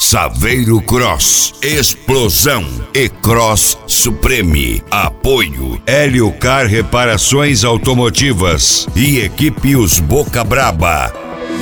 Saveiro Cross, Explosão e Cross Supreme. Apoio Hélio Car Reparações Automotivas e equipe Os Boca Braba.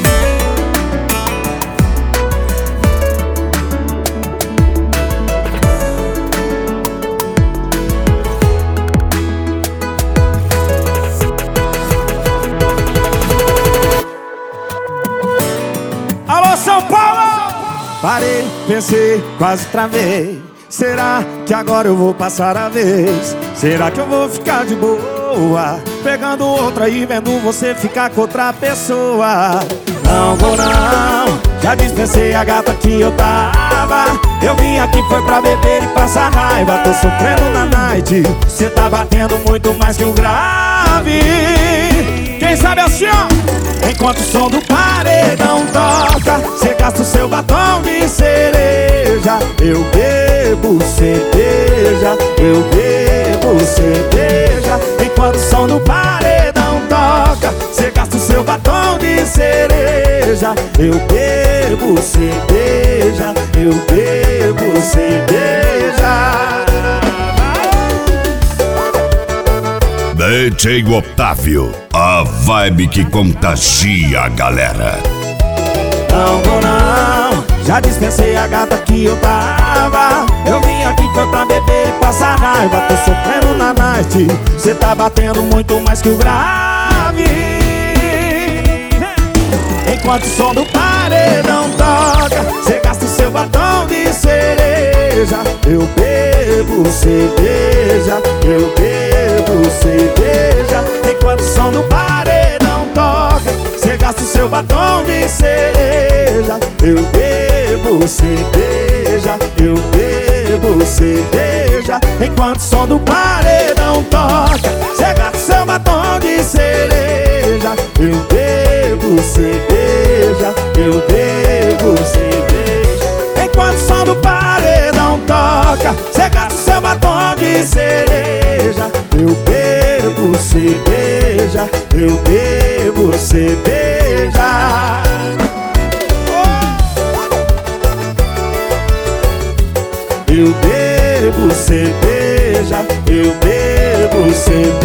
Alô, São Paulo! Parei, pensei, quase travei. Será que agora eu vou passar a vez? Será que eu vou ficar de boa, pegando outra e vendo você ficar com outra pessoa? Não vou não, já dispensei a gata que eu tava. Eu vim aqui foi pra beber e passar raiva. Tô sofrendo na night, cê tá batendo muito mais que o grave. Quem sabe assim, ó. Enquanto o som do paredão toca, cê gasta o seu batom de cereja. Eu bebo cerveja, eu bebo cerveja. Enquanto o som do paredão toca, cê gasta o seu batom de cereja. Eu bebo cerveja, eu bebo cerveja. DJ Otávio, a vibe que contagia a galera. Não vou não, já dispensei a gata que eu tava. Eu vim aqui foi pra beber e passar raiva. Tô sofrendo na night, cê tá batendo muito mais que o grave. Enquanto o som do paredão toca, cê gasta o seu batom de cereja. Eu bebo cerveja, eu bebo cerveja. Enquanto o som do paredão toca, cê gasta o seu batom de cereja. Eu bebo cerveja, eu bebo cerveja. Enquanto o som do paredão toca, cê gasta o seu batom de cereja. Eu bebo cerveja, eu bebo cerveja. Enquanto o som do paredão toca, cê gasta o seu batom de cereja. Eu bebo cerveja, eu bebo cerveja. Eu bebo cerveja, eu bebo cerveja.